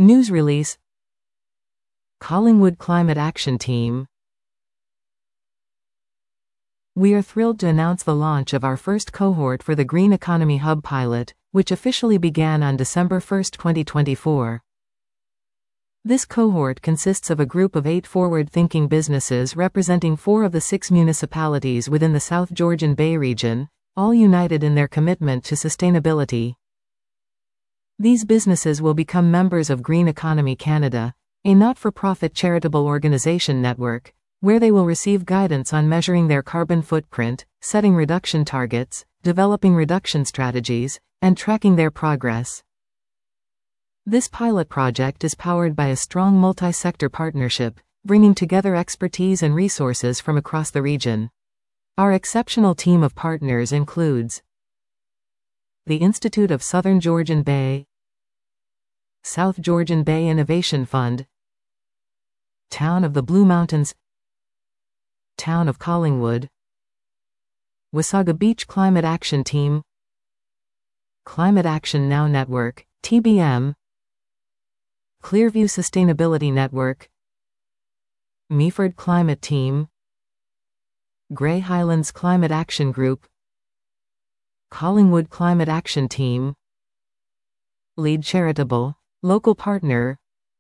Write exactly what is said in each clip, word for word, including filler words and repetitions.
News release. Collingwood Climate Action Team. We are thrilled to announce the launch of our first cohort for the Green Economy Hub pilot, which officially began on December first, twenty twenty-four. This cohort consists of a group of eight forward-thinking businesses representing four of the six municipalities within the South Georgian Bay region, all united in their commitment to sustainability. These businesses will become members of Green Economy Canada, a not-for-profit charitable organization network, where they will receive guidance on measuring their carbon footprint, setting reduction targets, developing reduction strategies, and tracking their progress. This pilot project is powered by a strong multi-sector partnership, bringing together expertise and resources from across the region. Our exceptional team of partners includes the Institute of Southern Georgian Bay, South Georgian Bay Innovation Fund, Town of the Blue Mountains, Town of Collingwood, Wasaga Beach Climate Action Team, Climate Action Now Network, T B M, Clearview Sustainability Network, Meaford Climate Team, Grey Highlands Climate Action Group, Collingwood Climate Action Team, Lead Charitable, Local Partner.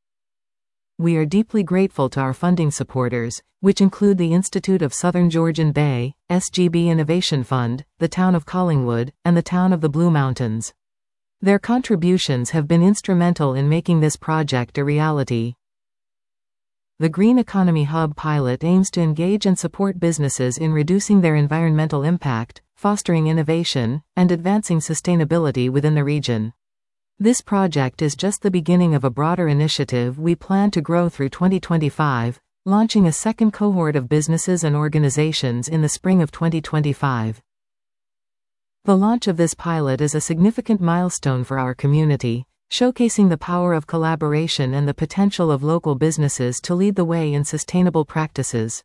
We are deeply grateful to our funding supporters, which include the Institute of Southern Georgian Bay, S G B Innovation Fund, the Town of Collingwood, and the Town of the Blue Mountains. Their contributions have been instrumental in making this project a reality. The Green Economy Hub pilot aims to engage and support businesses in reducing their environmental impact, fostering innovation, and advancing sustainability within the region. This project is just the beginning of a broader initiative we plan to grow through twenty twenty-five, launching a second cohort of businesses and organizations in the spring of twenty twenty-five. The launch of this pilot is a significant milestone for our community, showcasing the power of collaboration and the potential of local businesses to lead the way in sustainable practices.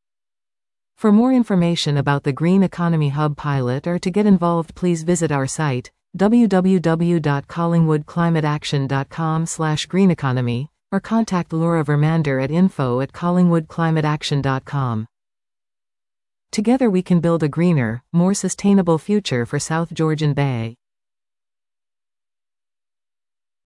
For more information about the Green Economy Hub pilot or to get involved, please visit our site, w w w dot collingwood climate action dot com slash green economy, or contact Laura Vermander at info at collingwood climate action dot com. Together we can build a greener, more sustainable future for South Georgian Bay.